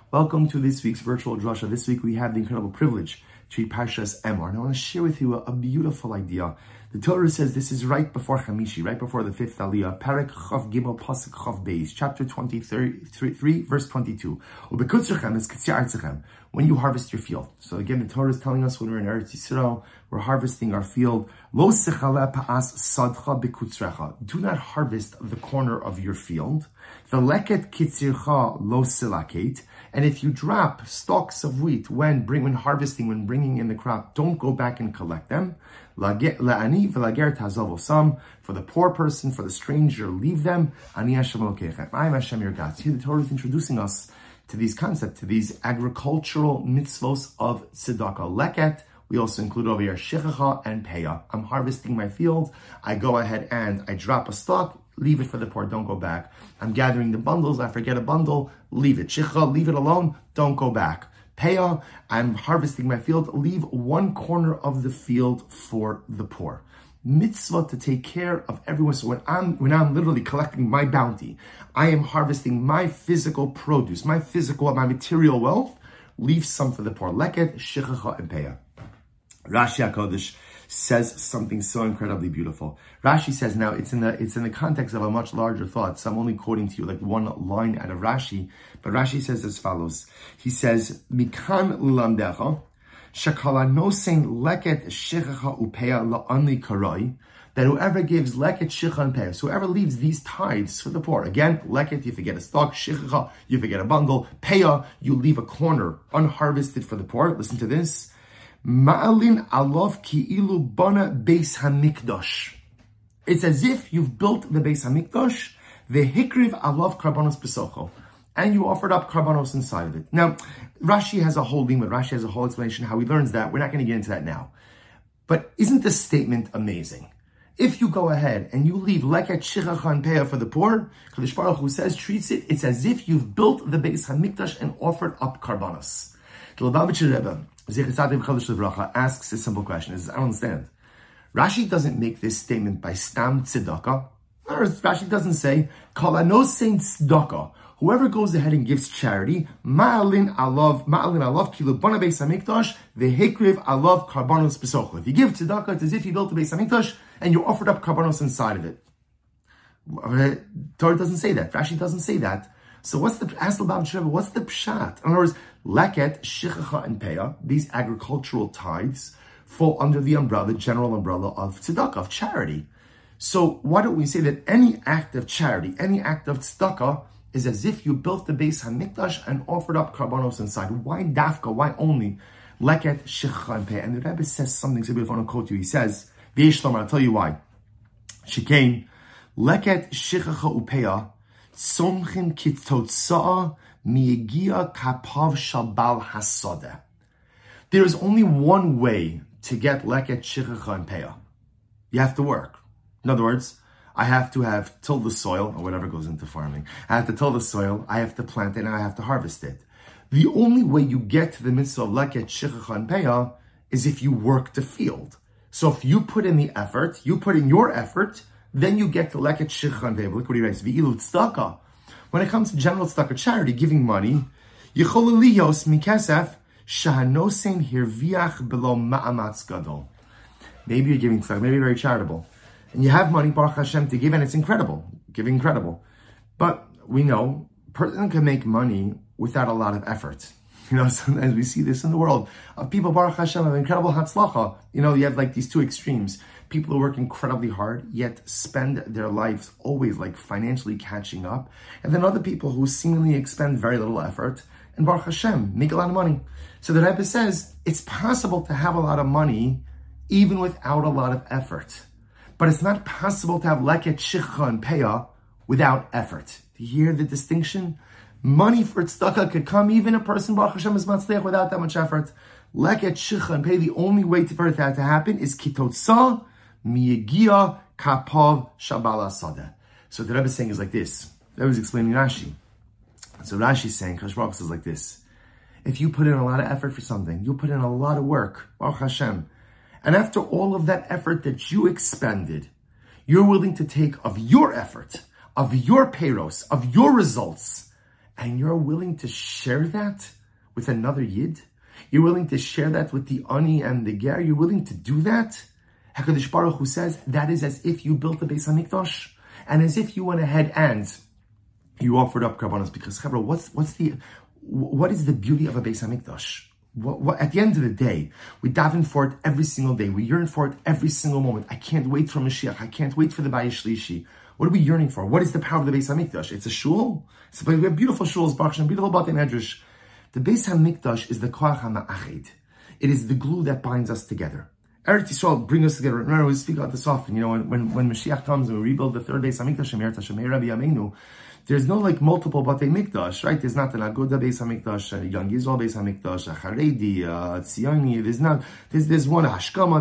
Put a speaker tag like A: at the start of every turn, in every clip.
A: Welcome to this week's virtual drasha. This week we have the incredible privilege to read Parshas Emor. And I want to share with you a beautiful idea. The Torah says this is right before Chamishi, right before the fifth Aliyah, Perek Chav Gimel Pasuk Chav Beis, chapter 23, verse 22. When you harvest your field. So again, the Torah is telling us when we're in Eretz Yisrael, we're harvesting our field. Lo sechala pa'as sadcha bekutzrecha. Do not harvest the corner of your field. V'leket kitzircha lo silaket. And if you drop stalks of wheat when harvesting, when bringing in the crop, don't go back and collect them. La'ani v'lager tazav osam. For the poor person, for the stranger, leave them. Ani Hashem Elokechem. I am Hashem your God. Here the Torah is introducing us to these concepts, to these agricultural mitzvos of tzedakah. Leket, we also include over here shechacha and peah. I'm harvesting my field. I go ahead and I drop a stalk, leave it for the poor, don't go back. I'm gathering the bundles, I forget a bundle, leave it. Shechacha, leave it alone, don't go back. Peah, I'm harvesting my field, leave one corner of the field for the poor. Mitzvah to take care of everyone. So when I'm literally collecting my bounty, I am harvesting my physical produce, my material wealth, leave some for the poor. Leket, shechacha, and peah. Rashi HaKodesh says something so incredibly beautiful. Rashi says, now it's in the context of a much larger thought, so I'm only quoting to you like one line out of Rashi, but Rashi says as follows. He says, Mikan l'lamdecha, shakala nosein leket shechacha upeya la'anli karoi, that whoever gives leket, shechacha, and peah, so whoever leaves these tithes for the poor, again, leket, you forget a stalk, shechacha, you forget a bundle, peah, you leave a corner unharvested for the poor. Listen to this. Ma'alin alov ki'ilu bana beis hamikdash. It's as if you've built the beis hamikdash, vehikriv alov karbanos besocho, and you offered up karbanos inside of it. Now, Rashi has a whole limud, Rashi has a whole explanation how he learns that. We're not going to get into that now. But isn't this statement amazing? If you go ahead and you leave leket shechacha and peah for the poor, Kadosh Baruch Hu treats it, it's as if you've built the beis hamikdash and offered up karbanos. The Lubavitcher Rebbe asks a simple question. He says, I don't understand. Rashi doesn't make this statement by stam tzedakah. Rashi doesn't say, kol anosein tzedakah. Whoever goes ahead and gives charity, ma'alin alav kilu bona beis hamikdash, vehekriv alav karbanos besocho. If you give tzedakah, it's as if you built the beis hamikdash and you offered up karbanos inside of it. Torah doesn't say that. Rashi doesn't say that. So what's the pshat? In other words, leket, shechacha, and peah, these agricultural tithes, fall under the general umbrella of tzedakah, of charity. So why don't we say that any act of charity, any act of tzedakah, is as if you built the beis hamikdash and offered up karbanos inside? Why dafka? Why only leket, shechacha, and peah? And the Rebbe says something so beautiful. I want to quote you. He says, V'yishlam, I'll tell you why. Shekain, leket, shechacha, upeah, somchim kitotza'a miyegia kapav shabal hasodeh. There is only one way to get leket, shechacha, and peah. You have to work. In other words, I have to have tilled the soil, or whatever goes into farming. I have to till the soil, I have to plant it, and I have to harvest it. The only way you get to the mitzvah of leket, shechacha, and peah is if you work the field. So if you put in the effort, you put in your effort, then you get to leket, shechacha, and peah. Look what he writes. V'ilu tzedakah. When it comes to general tzedakah, charity, giving money, yichol liyos mikesef shahanosein hirviach below ma'amatz gadol. Maybe you're giving tzedakah, maybe you're very charitable, and you have money, Baruch Hashem, to give, and it's incredible, giving incredible. But we know a person can make money without a lot of effort. Sometimes we see this in the world of people, Baruch Hashem, have incredible hatzlacha. You have like these two extremes. People who work incredibly hard, yet spend their lives always like financially catching up. And then other people who seemingly expend very little effort and Baruch Hashem, make a lot of money. So the Rebbe says, it's possible to have a lot of money even without a lot of effort. But it's not possible to have leket, shechacha, and peah without effort. Do you hear the distinction? Money for tzedakah could come, even a person, Baruch Hashem, is matzliach without that much effort. Leket, shechacha, and peah, the only way for that to happen is kitotza miyegia kapav shabal sadeh. So the Rebbe is saying is like this. The Rebbe is explaining Rashi. So Rashi is saying, Kadosh Baruch Hu says like this. If you put in a lot of effort for something, you put in a lot of work, Baruch Hashem, and after all of that effort that you expended, you're willing to take of your effort, of your payros, of your results, and you're willing to share that with another Yid? You're willing to share that with the Ani and the Ger? You're willing to do that? HaKadosh Baruch Hu says that is as if you built the Beis HaMikdash, and as if you went ahead and you offered up karbanos. Because Chavra, what is the beauty of a Beis HaMikdash? What, at the end of the day, we daven for it every single day. We yearn for it every single moment. I can't wait for Mashiach. I can't wait for the Bayis Shlishi. What are we yearning for? What is the power of the Beis HaMikdash? It's a shul. We have beautiful shuls, Baruch Hashem, beautiful Batei Medrash. The Beis HaMikdash is the Koach HaMa'achid. It is the glue that binds us together. Eretz Yisrael bring us together. Remember, we speak about this often. When Mashiach comes and we rebuild the third Beis HaMikdash, Eretz Hashem Rabbi Yameinu, there's no multiple Batei Mikdash, right? There's not an Aguda Beis HaMikdash, a Young Israel Beis HaMikdash, a Haredi, a Tzioni. There's one Hashkama.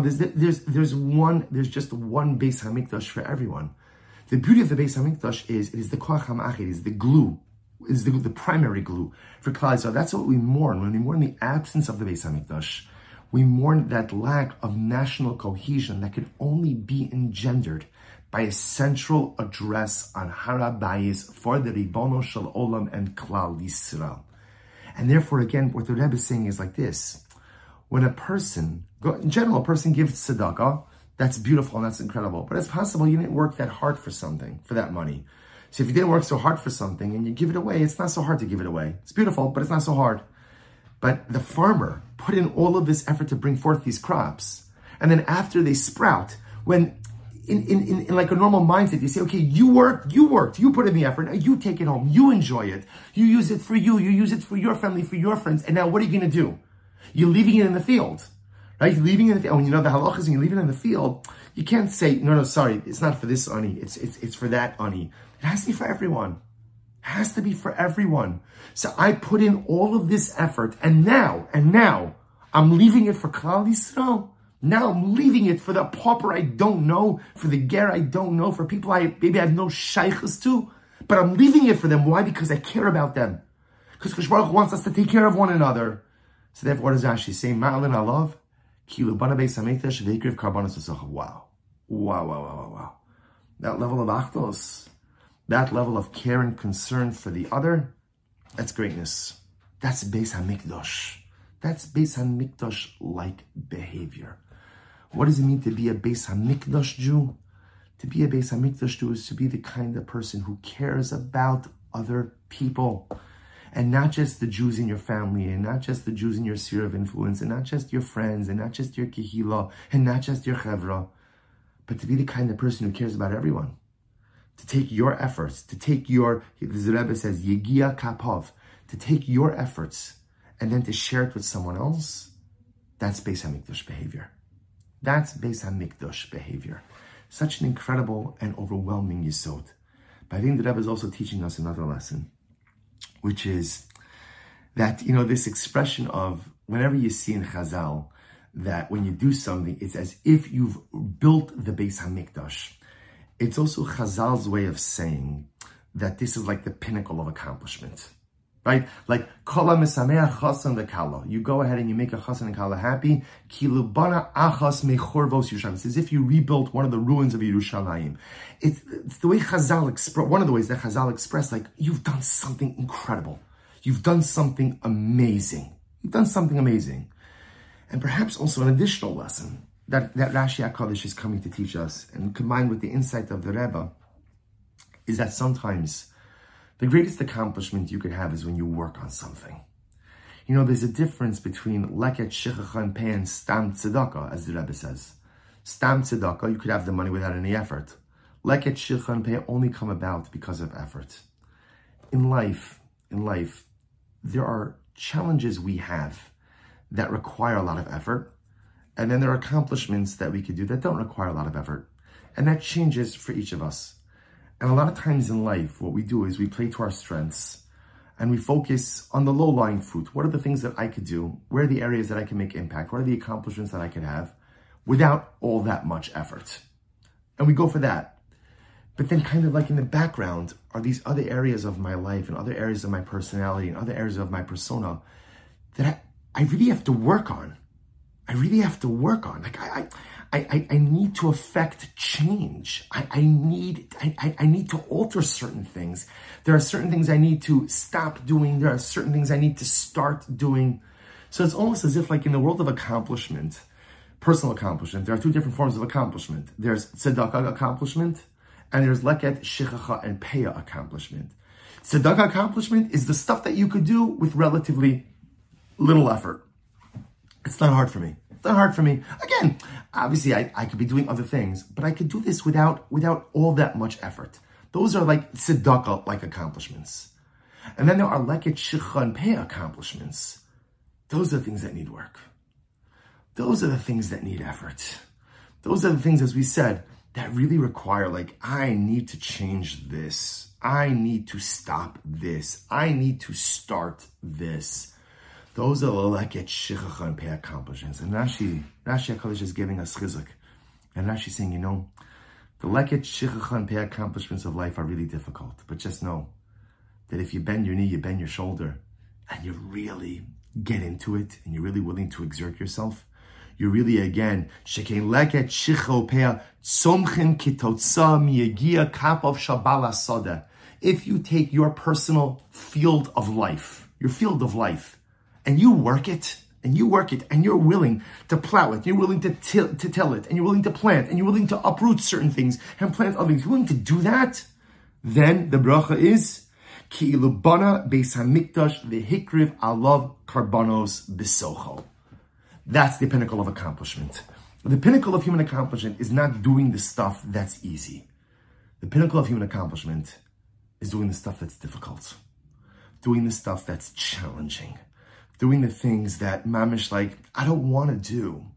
A: There's just one Beis HaMikdash for everyone. The beauty of the Beis HaMikdash is it is the Koach HaMa'achid, it is the glue, it is the primary glue for Klal Yisrael. That's what we mourn. When we mourn the absence of the Beis HaMikdash, we mourn that lack of national cohesion that could only be engendered by a central address on Har HaBayis for the Ribono Shel Olam and Klal Yisrael. And therefore, again, what the Rebbe is saying is like this. When a person gives tzedakah, that's beautiful and that's incredible. But it's possible you didn't work that hard for something, for that money. So if you didn't work so hard for something and you give it away, it's not so hard to give it away. It's beautiful, but it's not so hard. But the farmer put in all of this effort to bring forth these crops. And then after they sprout, when in like a normal mindset, you say, okay, you worked, you put in the effort, now you take it home, you enjoy it, you use it for you use it for your family, for your friends, and now what are you going to do? You're leaving it in the field, right? You're leaving it in the field. When you know the halachas and you leave it in the field, you can't say, no, sorry, it's not for this ani, it's for that ani. It has to be for everyone. It has to be for everyone. So I put in all of this effort, and now, I'm leaving it for Klal Yisrael. Now I'm leaving it for the pauper I don't know, for the ger I don't know, for people maybe I have no shaykhs to, but I'm leaving it for them. Why? Because I care about them. Because Kosh Baruch Hu wants us to take care of one another. So therefore, what does Rashi say? Ma'alin alav, ki lubana beis hamikdash ve'ikriv karbanos v'socha. Wow. That level of achdos, that level of care and concern for the other, that's greatness. That's Beis HaMikdash. That's Beis HaMikdash-like behavior. What does it mean to be a Beis HaMikdash Jew? To be a Beis HaMikdash Jew is to be the kind of person who cares about other people. And not just the Jews in your family, and not just the Jews in your sphere of influence, and not just your friends, and not just your kehila, and not just your chevra, but to be the kind of person who cares about everyone. To take your efforts, to take your, the Rebbe says, Yegia Kapov, to take your efforts and then to share it with someone else, that's Beis HaMikdash behavior. That's Beis HaMikdash behavior. Such an incredible and overwhelming yesod. But I think the Rebbe is also teaching us another lesson, which is that, this expression of whenever you see in Chazal that when you do something, it's as if you've built the Beis HaMikdash. It's also Chazal's way of saying that this is like the pinnacle of accomplishment, right? Like, Kala Mesameach Chasan Lekala. You go ahead and you make a Chasan and Kala happy. Kilubana Achas Mechorvos Yerushalayim. It's as if you rebuilt one of the ruins of Yerushalayim. It's the way Chazal express, one of the ways that Chazal expressed, like, you've done something incredible. You've done something amazing. You've done something amazing. And perhaps also an additional lesson that Rashi HaKadosh is coming to teach us, and combined with the insight of the Rebbe, is that sometimes the greatest accomplishment you could have is when you work on something. There's a difference between leket shechacha and pei and stam tzedakah, as the Rebbe says. Stam tzedakah, you could have the money without any effort. Leket shechacha and pei only come about because of effort. In life, there are challenges we have that require a lot of effort. And then there are accomplishments that we could do that don't require a lot of effort. And that changes for each of us. And a lot of times in life, what we do is we play to our strengths and we focus on the low-lying fruit. What are the things that I could do? Where are the areas that I can make impact? What are the accomplishments that I could have without all that much effort? And we go for that. But then kind of like in the background are these other areas of my life and other areas of my personality and other areas of my persona that I really have to work on. I really have to work on. Like I need to affect change. I need to alter certain things. There are certain things I need to stop doing. There are certain things I need to start doing. So it's almost as if, like, in the world of accomplishment, personal accomplishment, there are two different forms of accomplishment. There's tzedakah accomplishment, and there's leket, shichacha, and peah accomplishment. Tzedakah accomplishment is the stuff that you could do with relatively little effort. It's not hard for me. It's not hard for me. Again, obviously I could be doing other things, but I could do this without all that much effort. Those are like tzedakah-like accomplishments. And then there are leket, shichacha, and peah accomplishments. Those are the things that need work. Those are the things that need effort. Those are the things, as we said, that really require, like, I need to change this. I need to stop this. I need to start this. Those are the leket, shichacha, and peah accomplishments. And Rashi HaKadosh is giving us chizuk. And Rashi is saying, the leket, shichacha, and peah accomplishments of life are really difficult. But just know that if you bend your knee, you bend your shoulder, and you really get into it, and you're really willing to exert yourself, you're really, again, shekein leket, shichacha, peah, tzomchin kitotza miyagia kapov shabala soda. If you take your personal field of life, and you work it, and you're willing to plow it, you're willing to till it, and you're willing to plant, and you're willing to uproot certain things and plant other things, you're willing to do that, then the bracha is Ki'ilu bana beis hamikdash v'hikriv alav karbanos b'socho. That's the pinnacle of accomplishment. The pinnacle of human accomplishment is not doing the stuff that's easy. The pinnacle of human accomplishment is doing the stuff that's difficult, doing the stuff that's challenging, doing the things that mamish, like, I don't want to do,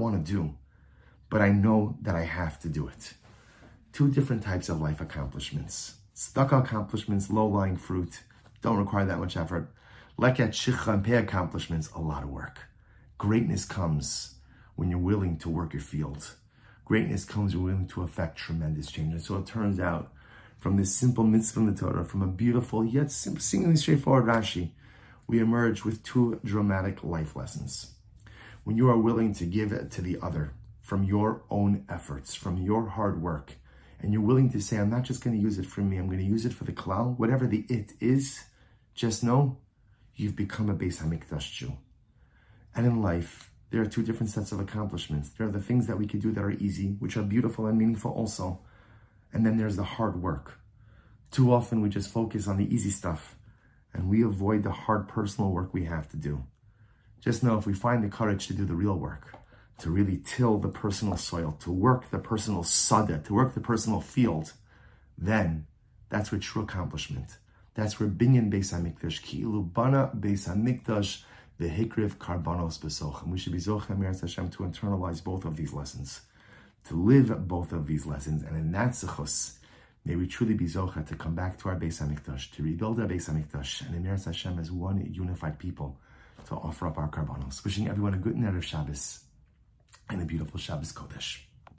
A: but I know that I have to do it. Two different types of life accomplishments. Tzedakah accomplishments, low-lying fruit, don't require that much effort. Leket, shichacha, and peah accomplishments, a lot of work. Greatness comes when you're willing to work your field. Greatness comes when you're willing to affect tremendous change. And so it turns out, from this simple mitzvah in the Torah, from a beautiful yet seemingly straightforward Rashi, we emerge with two dramatic life lessons. When you are willing to give it to the other from your own efforts, from your hard work, and you're willing to say, I'm not just going to use it for me, I'm going to use it for the klal, whatever the it is, just know you've become a Beis HaMikdash Jew. And in life, there are two different sets of accomplishments. There are the things that we could do that are easy, which are beautiful and meaningful also. And then there's the hard work. Too often we just focus on the easy stuff and we avoid the hard personal work we have to do. Just know, if we find the courage to do the real work, to really till the personal soil, to work the personal sada, to work the personal field, then that's where true accomplishment. That's where binyan Beis HaMikdash, ki'ilu bana Beis HaMikdash, v'hikriv karbanos b'soch. And we should be zochem Meretz Hashem to internalize both of these lessons, to live both of these lessons. And in that zechus, may we truly be zocha to come back to our Beis HaMikdash, to rebuild our Beis HaMikdash, and in Meretz Hashem as one unified people, to offer up our karbanos. Wishing everyone a good Erev Shabbos and a beautiful Shabbos Kodesh.